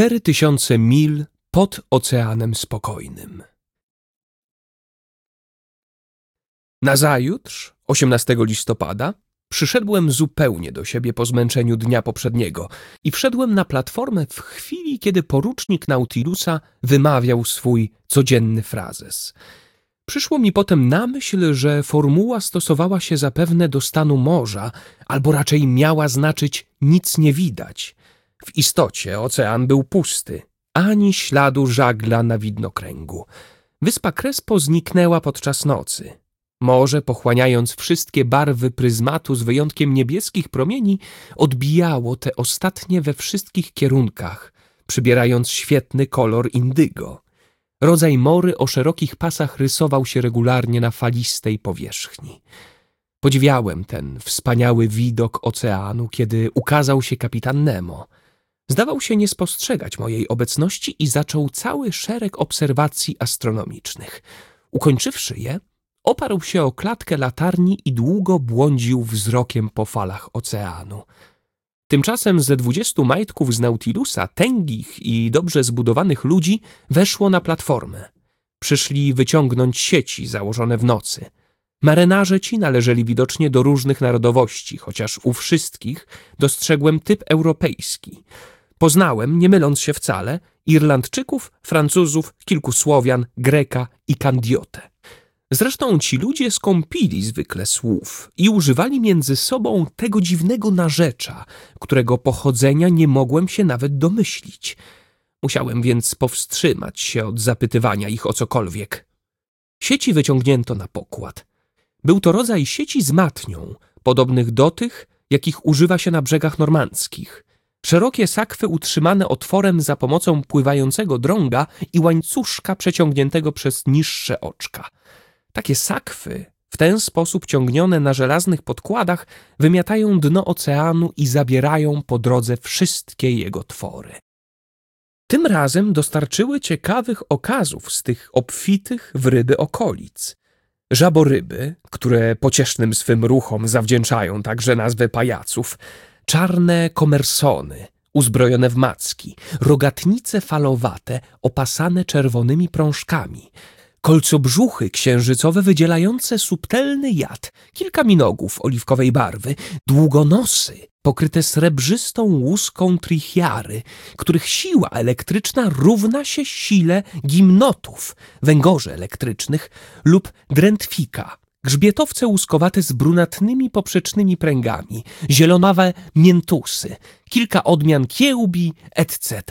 4000 mil pod Oceanem Spokojnym. Nazajutrz, 18 listopada, przyszedłem zupełnie do siebie po zmęczeniu dnia poprzedniego i wszedłem na platformę w chwili, kiedy porucznik Nautilusa wymawiał swój codzienny frazes. Przyszło mi potem na myśl, że formuła stosowała się zapewne do stanu morza, albo raczej miała znaczyć nic nie widać. W istocie ocean był pusty, ani śladu żagla na widnokręgu. Wyspa Crespo zniknęła podczas nocy. Morze, pochłaniając wszystkie barwy pryzmatu z wyjątkiem niebieskich promieni, odbijało te ostatnie we wszystkich kierunkach, przybierając świetny kolor indygo. Rodzaj mory o szerokich pasach rysował się regularnie na falistej powierzchni. Podziwiałem ten wspaniały widok oceanu, kiedy ukazał się kapitan Nemo. Zdawał się nie spostrzegać mojej obecności i zaczął cały szereg obserwacji astronomicznych. Ukończywszy je, oparł się o klatkę latarni i długo błądził wzrokiem po falach oceanu. Tymczasem ze 20 majtków z Nautilusa, tęgich i dobrze zbudowanych ludzi, weszło na platformę. Przyszli wyciągnąć sieci założone w nocy. Marynarze ci należeli widocznie do różnych narodowości, chociaż u wszystkich dostrzegłem typ europejski. Poznałem, nie myląc się wcale, Irlandczyków, Francuzów, kilku Słowian, Greka i Kandiotę. Zresztą ci ludzie skąpili zwykle słów i używali między sobą tego dziwnego narzecza, którego pochodzenia nie mogłem się nawet domyślić. Musiałem więc powstrzymać się od zapytywania ich o cokolwiek. Sieci wyciągnięto na pokład. Był to rodzaj sieci z matnią, podobnych do tych, jakich używa się na brzegach normandzkich. Szerokie sakwy utrzymane otworem za pomocą pływającego drąga i łańcuszka przeciągniętego przez niższe oczka. Takie sakwy, w ten sposób ciągnione na żelaznych podkładach, wymiatają dno oceanu i zabierają po drodze wszystkie jego twory. Tym razem dostarczyły ciekawych okazów z tych obfitych w ryby okolic. Żaboryby, które pociesznym swym ruchom zawdzięczają także nazwę pajaców, czarne komersony, uzbrojone w macki, rogatnice falowate, opasane czerwonymi prążkami, kolcobrzuchy księżycowe wydzielające subtelny jad, kilka minogów oliwkowej barwy, długonosy pokryte srebrzystą łuską trichiary, których siła elektryczna równa się sile gimnotów, węgorzy elektrycznych lub drętwika, grzbietowce łuskowate z brunatnymi poprzecznymi pręgami, zielonawe miętusy, kilka odmian kiełbi, etc.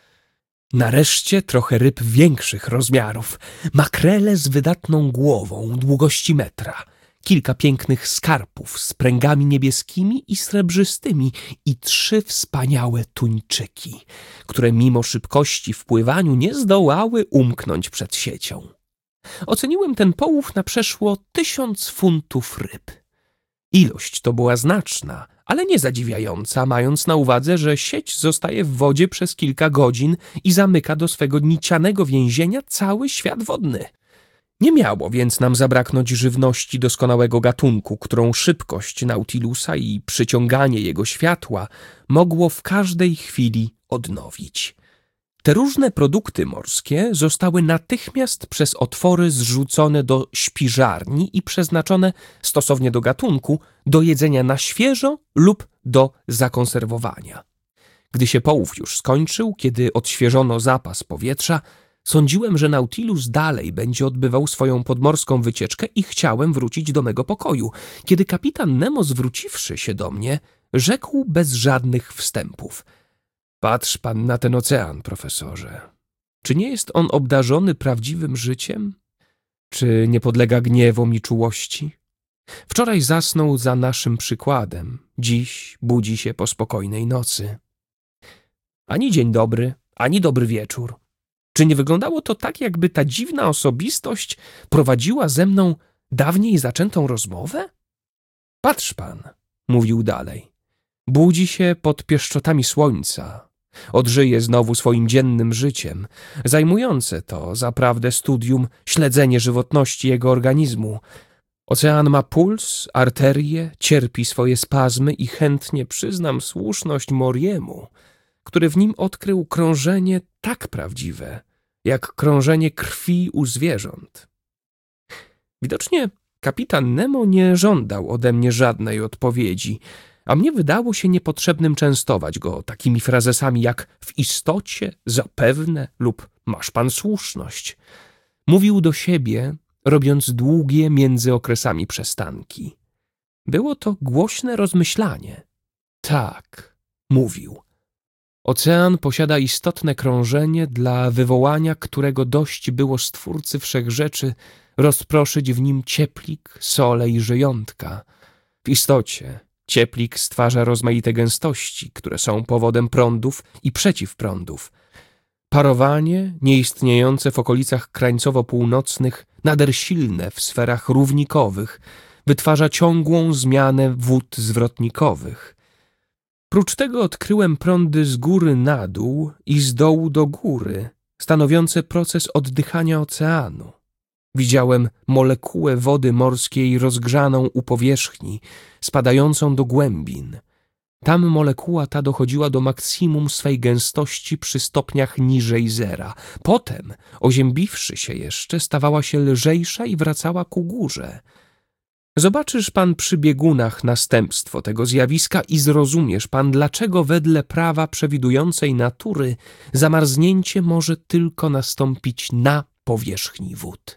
Nareszcie trochę ryb większych rozmiarów, makrele z wydatną głową długości metra, kilka pięknych skarpów z pręgami niebieskimi i srebrzystymi i 3 wspaniałe tuńczyki, które mimo szybkości w pływaniu nie zdołały umknąć przed siecią. Oceniłem ten połów na przeszło 1000 funtów ryb. Ilość to była znaczna, ale nie zadziwiająca, mając na uwadze, że sieć zostaje w wodzie przez kilka godzin i zamyka do swego nicianego więzienia cały świat wodny. Nie miało więc nam zabraknąć żywności doskonałego gatunku, którą szybkość Nautilusa i przyciąganie jego światła mogło w każdej chwili odnowić. Te różne produkty morskie zostały natychmiast przez otwory zrzucone do śpiżarni i przeznaczone, stosownie do gatunku, do jedzenia na świeżo lub do zakonserwowania. Gdy się połów już skończył, kiedy odświeżono zapas powietrza, sądziłem, że Nautilus dalej będzie odbywał swoją podmorską wycieczkę i chciałem wrócić do mego pokoju, kiedy kapitan Nemo, zwróciwszy się do mnie, rzekł bez żadnych wstępów: „Patrz pan na ten ocean, profesorze. Czy nie jest on obdarzony prawdziwym życiem? Czy nie podlega gniewom i czułości? Wczoraj zasnął za naszym przykładem, dziś budzi się po spokojnej nocy. Ani dzień dobry, ani dobry wieczór. Czy nie wyglądało to tak, jakby ta dziwna osobistość prowadziła ze mną dawniej zaczętą rozmowę? Patrz pan”, mówił dalej, „budzi się pod pieszczotami słońca, odżyje znowu swoim dziennym życiem, zajmujące to zaprawdę studium śledzenie żywotności jego organizmu. Ocean ma puls, arterie, cierpi swoje spazmy i chętnie przyznam słuszność Moriemu, który w nim odkrył krążenie tak prawdziwe, jak krążenie krwi u zwierząt. Widocznie kapitan Nemo nie żądał ode mnie żadnej odpowiedzi, a mnie wydało się niepotrzebnym częstować go takimi frazesami jak w istocie, zapewne lub masz pan słuszność. Mówił do siebie, robiąc długie między okresami przestanki. Było to głośne rozmyślanie. Tak, mówił. Ocean posiada istotne krążenie, dla wywołania którego dość było Stwórcy Wszechrzeczy rozproszyć w nim cieplik, sole i żyjątka. W istocie cieplik stwarza rozmaite gęstości, które są powodem prądów i przeciwprądów. Parowanie, nieistniejące w okolicach krańcowo-północnych, nader silne w sferach równikowych, wytwarza ciągłą zmianę wód zwrotnikowych. Prócz tego odkryłem prądy z góry na dół i z dołu do góry, stanowiące proces oddychania oceanu. Widziałem molekułę wody morskiej rozgrzaną u powierzchni, spadającą do głębin. Tam molekuła ta dochodziła do maksimum swej gęstości przy stopniach niżej zera. Potem, oziębiwszy się jeszcze, stawała się lżejsza i wracała ku górze. Zobaczysz pan przy biegunach następstwo tego zjawiska i zrozumiesz pan, dlaczego wedle prawa przewidującej natury zamarznięcie może tylko nastąpić na powierzchni wód.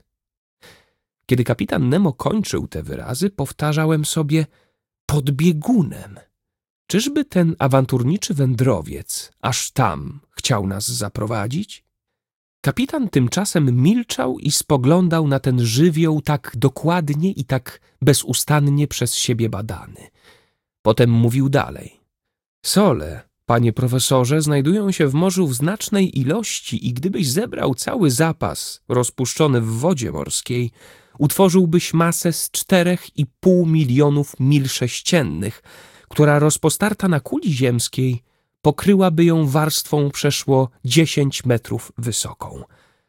Kiedy kapitan Nemo kończył te wyrazy, powtarzałem sobie pod biegunem. Czyżby ten awanturniczy wędrowiec aż tam chciał nas zaprowadzić? Kapitan tymczasem milczał i spoglądał na ten żywioł tak dokładnie i tak bezustannie przez siebie badany. Potem mówił dalej. Sole, panie profesorze, znajdują się w morzu w znacznej ilości i gdybyś zebrał cały zapas rozpuszczony w wodzie morskiej, utworzyłbyś masę z 4,5 milionów mil sześciennych, która rozpostarta na kuli ziemskiej pokryłaby ją warstwą przeszło 10 metrów wysoką.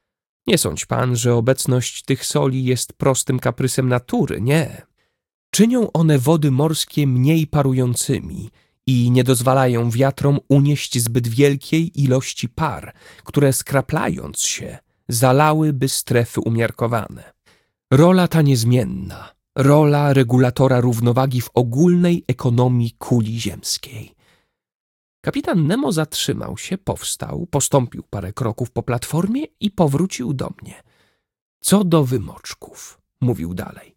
Nie sądź pan, że obecność tych soli jest prostym kaprysem natury, nie. Czynią one wody morskie mniej parującymi i nie dozwalają wiatrom unieść zbyt wielkiej ilości par, które skraplając się zalałyby strefy umiarkowane. Rola ta niezmienna, rola regulatora równowagi w ogólnej ekonomii kuli ziemskiej. Kapitan Nemo zatrzymał się, powstał, postąpił parę kroków po platformie i powrócił do mnie. Co do wymoczków, mówił dalej.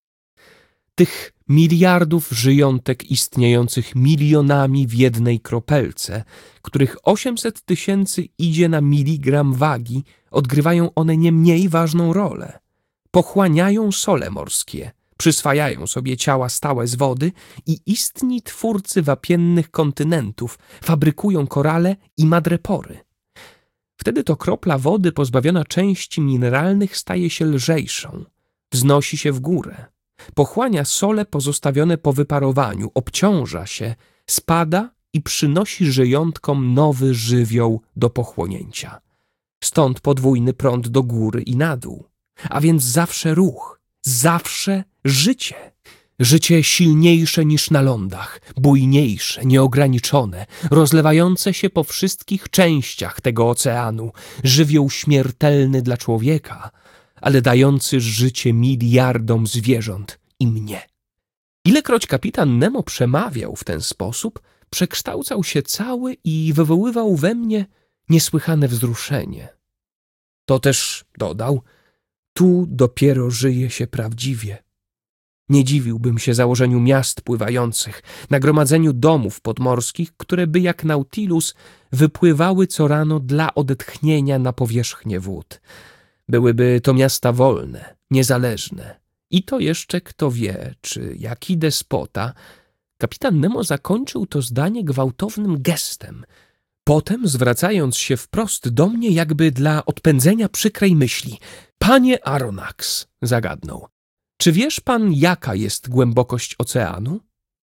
Tych miliardów żyjątek istniejących milionami w jednej kropelce, których 800 000 idzie na miligram wagi, odgrywają one nie mniej ważną rolę. Pochłaniają sole morskie, przyswajają sobie ciała stałe z wody i istni twórcy wapiennych kontynentów fabrykują korale i madrepory. Wtedy to kropla wody pozbawiona części mineralnych staje się lżejszą, wznosi się w górę, pochłania sole pozostawione po wyparowaniu, obciąża się, spada i przynosi żyjątkom nowy żywioł do pochłonięcia. Stąd podwójny prąd do góry i na dół, a więc zawsze ruch, zawsze życie. Życie silniejsze niż na lądach, bujniejsze, nieograniczone, rozlewające się po wszystkich częściach tego oceanu, żywioł śmiertelny dla człowieka, ale dający życie miliardom zwierząt i mnie. Ilekroć kapitan Nemo przemawiał w ten sposób, przekształcał się cały i wywoływał we mnie niesłychane wzruszenie. To też, dodał, tu dopiero żyje się prawdziwie. Nie dziwiłbym się założeniu miast pływających, nagromadzeniu domów podmorskich, które by jak Nautilus wypływały co rano dla odetchnienia na powierzchnię wód. Byłyby to miasta wolne, niezależne. I to jeszcze kto wie, czy jaki despota. Kapitan Nemo zakończył to zdanie gwałtownym gestem. Potem, zwracając się wprost do mnie, jakby dla odpędzenia przykrej myśli. Panie Aronnax, zagadnął, czy wiesz pan, jaka jest głębokość oceanu?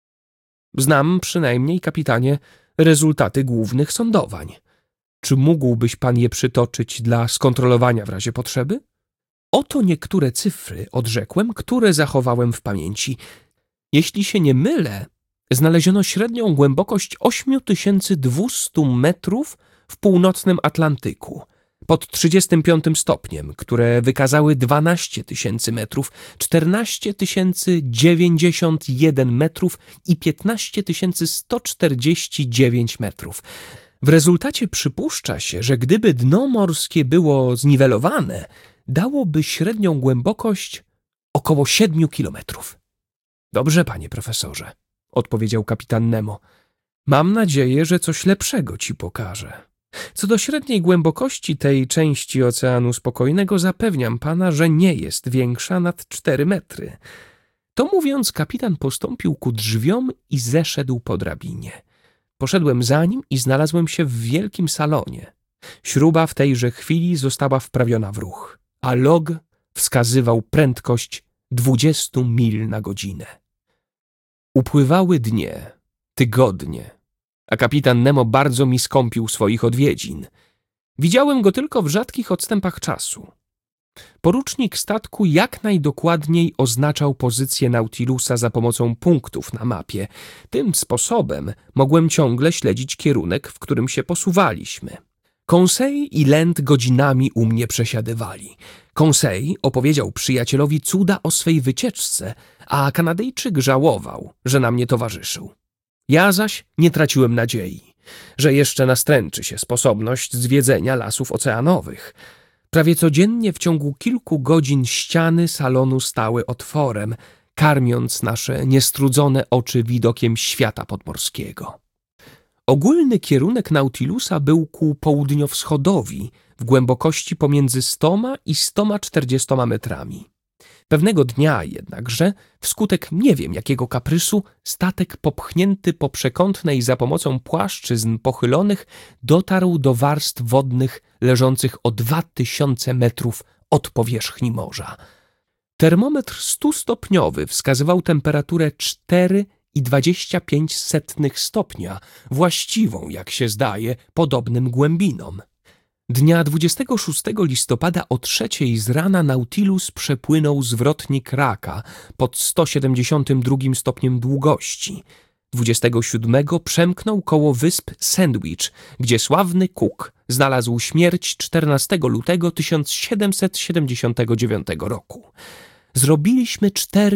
Znam przynajmniej, kapitanie, rezultaty głównych sądowań. Czy mógłbyś pan je przytoczyć dla skontrolowania w razie potrzeby? Oto niektóre cyfry, odrzekłem, które zachowałem w pamięci. Jeśli się nie mylę, znaleziono średnią głębokość 8200 metrów w północnym Atlantyku, pod 35 stopniem, które wykazały 12 000 metrów, 14 091 metrów i 15 149 metrów. W rezultacie przypuszcza się, że gdyby dno morskie było zniwelowane, dałoby średnią głębokość około 7 kilometrów. Dobrze, panie profesorze, odpowiedział kapitan Nemo. Mam nadzieję, że coś lepszego ci pokażę. Co do średniej głębokości tej części Oceanu Spokojnego, zapewniam pana, że nie jest większa nad 4 metry. To mówiąc, kapitan postąpił ku drzwiom i zeszedł po drabinie. Poszedłem za nim i znalazłem się w wielkim salonie. Śruba w tejże chwili została wprawiona w ruch, a log wskazywał prędkość 20 mil na godzinę. Upływały dnie, tygodnie, a kapitan Nemo bardzo mi skąpił swoich odwiedzin. Widziałem go tylko w rzadkich odstępach czasu. Porucznik statku jak najdokładniej oznaczał pozycję Nautilusa za pomocą punktów na mapie. Tym sposobem mogłem ciągle śledzić kierunek, w którym się posuwaliśmy. Conseil i Land godzinami u mnie przesiadywali. Conseil opowiedział przyjacielowi cuda o swej wycieczce, a Kanadyjczyk żałował, że nam nie towarzyszył. Ja zaś nie traciłem nadziei, że jeszcze nastręczy się sposobność zwiedzenia lasów oceanowych. Prawie codziennie w ciągu kilku godzin ściany salonu stały otworem, karmiąc nasze niestrudzone oczy widokiem świata podmorskiego. Ogólny kierunek Nautilusa był ku południowo-wschodowi, w głębokości pomiędzy 100 i 140 metrami. Pewnego dnia jednakże, wskutek nie wiem jakiego kaprysu, statek popchnięty po przekątnej za pomocą płaszczyzn pochylonych dotarł do warstw wodnych leżących o 2000 metrów od powierzchni morza. Termometr 100-stopniowy wskazywał temperaturę 4,25 stopnia, właściwą, jak się zdaje, podobnym głębinom. Dnia 26 listopada o 3 z rana Nautilus przepłynął zwrotnik Raka pod 172 stopniem długości. 27 przemknął koło wysp Sandwich, gdzie sławny Cook znalazł śmierć 14 lutego 1779 roku. Zrobiliśmy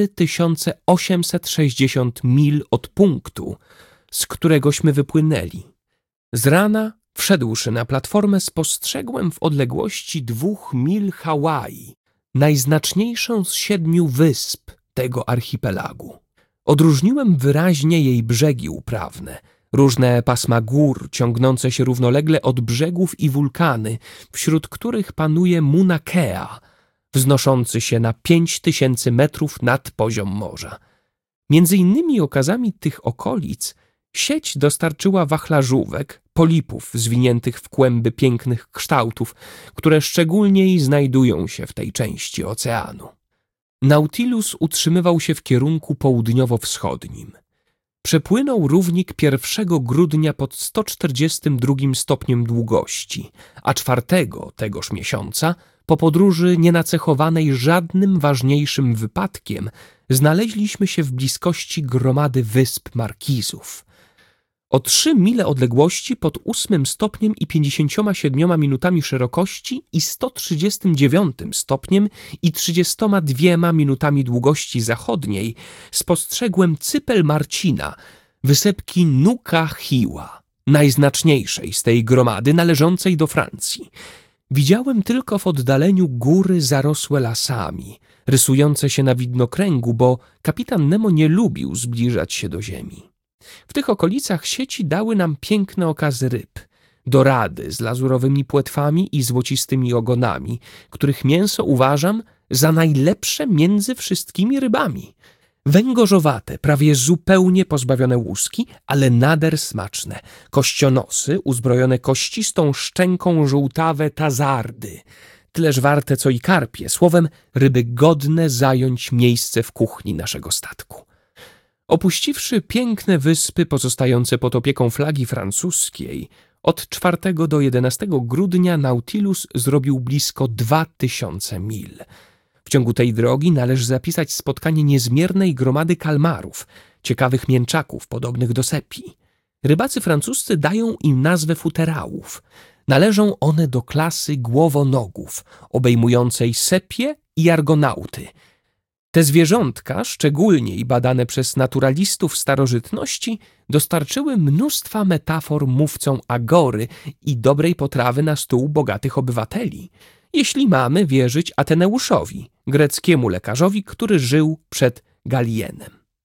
4860 mil od punktu, z któregośmy wypłynęli. Z rana, wszedłszy na platformę, spostrzegłem w odległości 2 mil Hawaii, najznaczniejszą z 7 wysp tego archipelagu. Odróżniłem wyraźnie jej brzegi uprawne, różne pasma gór ciągnące się równolegle od brzegów i wulkany, wśród których panuje Mauna Kea, wznoszący się na 5000 metrów nad poziom morza. Między innymi okazami tych okolic sieć dostarczyła wachlarzówek, polipów zwiniętych w kłęby pięknych kształtów, które szczególniej znajdują się w tej części oceanu. Nautilus utrzymywał się w kierunku południowo-wschodnim. Przepłynął równik 1 grudnia pod 142 stopniem długości, a 4 tegoż miesiąca, po podróży nienacechowanej żadnym ważniejszym wypadkiem, znaleźliśmy się w bliskości gromady wysp Markizów. O 3 mile odległości pod 8 stopniem i 57 minutami szerokości i 139 stopniem i 32 minutami długości zachodniej spostrzegłem cypel Marcina, wysepki Nuka Hiła, najznaczniejszej z tej gromady należącej do Francji. Widziałem tylko w oddaleniu góry zarosłe lasami, rysujące się na widnokręgu, bo kapitan Nemo nie lubił zbliżać się do ziemi. W tych okolicach sieci dały nam piękne okazy ryb, dorady z lazurowymi płetwami i złocistymi ogonami, których mięso uważam za najlepsze między wszystkimi rybami. Węgorzowate, prawie zupełnie pozbawione łuski, ale nader smaczne. Kościonosy uzbrojone kościstą szczęką żółtawe tazardy, tyleż warte co i karpie, słowem ryby godne zająć miejsce w kuchni naszego statku. Opuściwszy piękne wyspy pozostające pod opieką flagi francuskiej, od 4 do 11 grudnia Nautilus zrobił blisko 2000 mil. W ciągu tej drogi należy zapisać spotkanie niezmiernej gromady kalmarów, ciekawych mięczaków podobnych do sepi. Rybacy francuscy dają im nazwę futerałów. Należą one do klasy głowonogów, obejmującej sepie i argonauty. Te zwierzątka, szczególnie badane przez naturalistów starożytności, dostarczyły mnóstwa metafor mówcom agory i dobrej potrawy na stół bogatych obywateli, jeśli mamy wierzyć Ateneuszowi, greckiemu lekarzowi, który żył przed Galienem.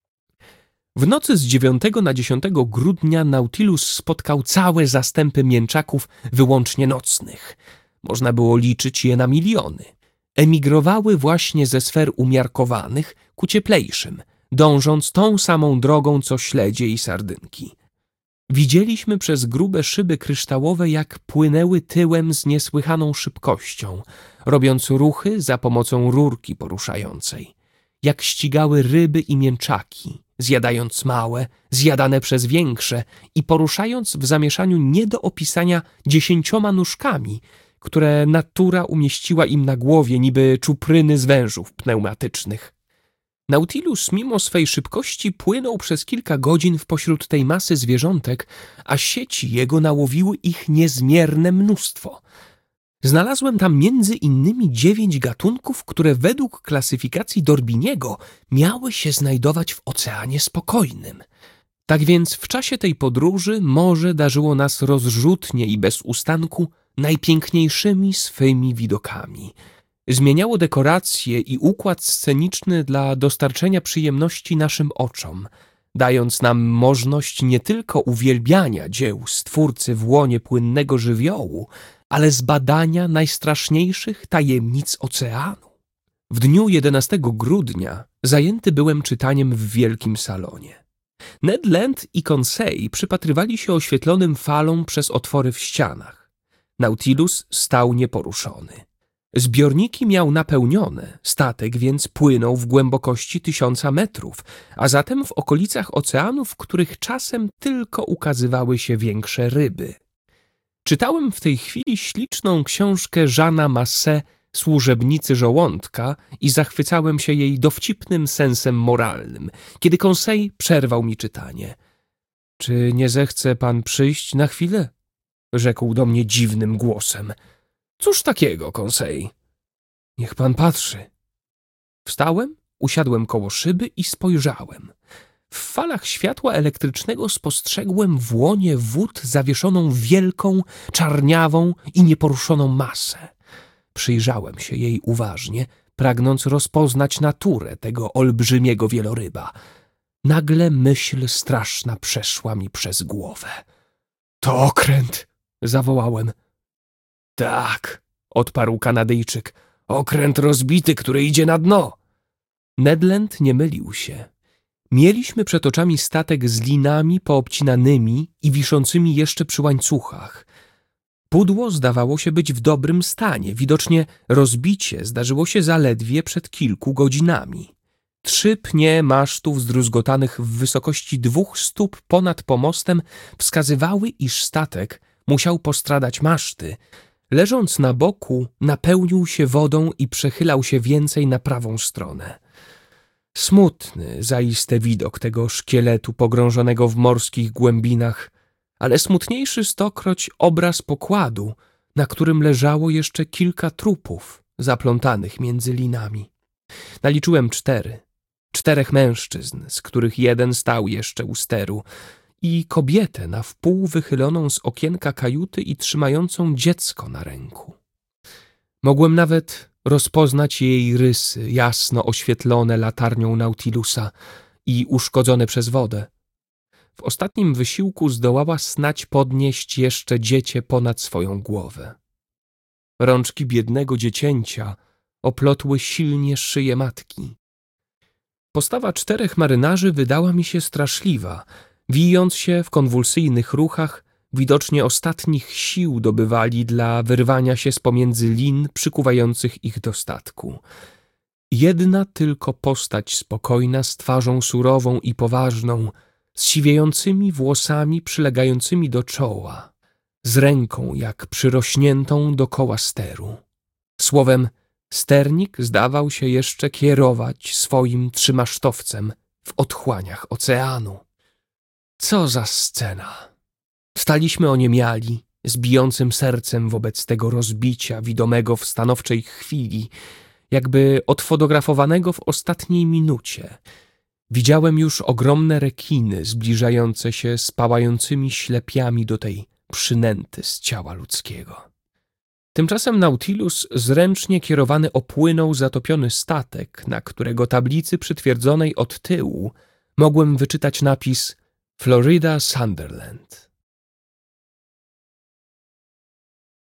W nocy z 9 na 10 grudnia Nautilus spotkał całe zastępy mięczaków wyłącznie nocnych. Można było liczyć je na miliony. Emigrowały właśnie ze sfer umiarkowanych ku cieplejszym, dążąc tą samą drogą co śledzie i sardynki. Widzieliśmy przez grube szyby kryształowe, jak płynęły tyłem z niesłychaną szybkością, robiąc ruchy za pomocą rurki poruszającej. Jak ścigały ryby i mięczaki, zjadając małe, zjadane przez większe i poruszając w zamieszaniu nie do opisania 10 nóżkami, które natura umieściła im na głowie niby czupryny z wężów pneumatycznych. Nautilus mimo swej szybkości płynął przez kilka godzin w pośród tej masy zwierzątek, a sieci jego nałowiły ich niezmierne mnóstwo. Znalazłem tam między innymi 9 gatunków, które według klasyfikacji Dorbiniego miały się znajdować w Oceanie Spokojnym. Tak więc w czasie tej podróży morze darzyło nas rozrzutnie i bez ustanku najpiękniejszymi swymi widokami. Zmieniało dekoracje i układ sceniczny dla dostarczenia przyjemności naszym oczom, dając nam możliwość nie tylko uwielbiania dzieł Stwórcy w łonie płynnego żywiołu, ale zbadania najstraszniejszych tajemnic oceanu. W dniu 11 grudnia zajęty byłem czytaniem w wielkim salonie. Ned Land i Conseil przypatrywali się oświetlonym falom przez otwory w ścianach. Nautilus stał nieporuszony. Zbiorniki miał napełnione, statek więc płynął w głębokości 1000 metrów, a zatem w okolicach oceanu, w których czasem tylko ukazywały się większe ryby. Czytałem w tej chwili śliczną książkę Jeana Masset, Służebnicy żołądka, i zachwycałem się jej dowcipnym sensem moralnym, kiedy Conseil przerwał mi czytanie. — Czy nie zechce pan przyjść na chwilę? — rzekł do mnie dziwnym głosem. — Cóż takiego, Conseil? — Niech pan patrzy. Wstałem, usiadłem koło szyby i spojrzałem. W falach światła elektrycznego spostrzegłem w łonie wód zawieszoną wielką, czarniawą i nieporuszoną masę. Przyjrzałem się jej uważnie, pragnąc rozpoznać naturę tego olbrzymiego wieloryba. Nagle myśl straszna przeszła mi przez głowę. — To okręt! — zawołałem. — Tak — odparł Kanadyjczyk. — Okręt rozbity, który idzie na dno. Ned Land nie mylił się. Mieliśmy przed oczami statek z linami poobcinanymi i wiszącymi jeszcze przy łańcuchach. Pudło zdawało się być w dobrym stanie. Widocznie rozbicie zdarzyło się zaledwie przed kilku godzinami. 3 pnie masztów zdruzgotanych w wysokości 2 stóp ponad pomostem wskazywały, iż statek musiał postradać maszty. Leżąc na boku, napełnił się wodą i przechylał się więcej na prawą stronę. Smutny zaiste widok tego szkieletu pogrążonego w morskich głębinach, ale smutniejszy stokroć obraz pokładu, na którym leżało jeszcze kilka trupów zaplątanych między linami. Naliczyłem 4. 4 mężczyzn, z których jeden stał jeszcze u steru, i kobietę na wpół wychyloną z okienka kajuty i trzymającą dziecko na ręku. Mogłem nawet rozpoznać jej rysy jasno oświetlone latarnią Nautilusa i uszkodzone przez wodę. W ostatnim wysiłku zdołała snadź podnieść jeszcze dziecię ponad swoją głowę. Rączki biednego dziecięcia oplotły silnie szyję matki. Postawa 4 marynarzy wydała mi się straszliwa, wijąc się w konwulsyjnych ruchach, widocznie ostatnich sił dobywali dla wyrwania się z pomiędzy lin przykuwających ich do statku. Jedna tylko postać spokojna, z twarzą surową i poważną, z siwiejącymi włosami przylegającymi do czoła, z ręką jak przyrośniętą dokoła steru. Słowem, Sternik zdawał się jeszcze kierować swoim trzymasztowcem w otchłaniach oceanu. Co za scena! Staliśmy oniemiali, z bijącym sercem wobec tego rozbicia widomego w stanowczej chwili, jakby odfotografowanego w ostatniej minucie. Widziałem już ogromne rekiny zbliżające się z pałającymi ślepiami do tej przynęty z ciała ludzkiego. Tymczasem Nautilus zręcznie kierowany opłynął zatopiony statek, na którego tablicy przytwierdzonej od tyłu mogłem wyczytać napis Florida Sunderland.